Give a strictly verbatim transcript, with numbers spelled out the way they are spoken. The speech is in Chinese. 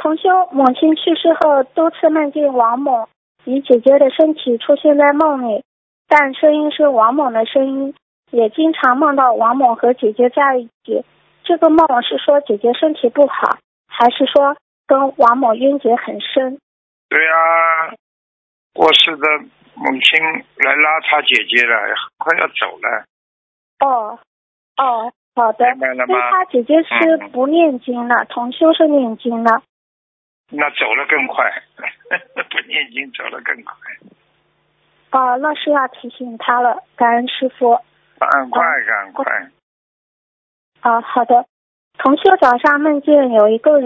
同修母亲去世后，多次梦见王某以姐姐的身体出现在梦里，但声音是王某的声音，也经常梦到王某和姐姐在一起。这个梦是说姐姐身体不好，还是说跟王某冤结很深？ 对啊，过世的母亲来拉他姐姐了，快要走了。 哦哦，好的。 明白了吗？ 因为他姐姐是不念经的，嗯、同修是念经的。 那走了更快，不念经走了更快。 哦，那是要提醒他了，感恩师父。 赶快，赶快。 啊，好的。同修早上梦见有一个人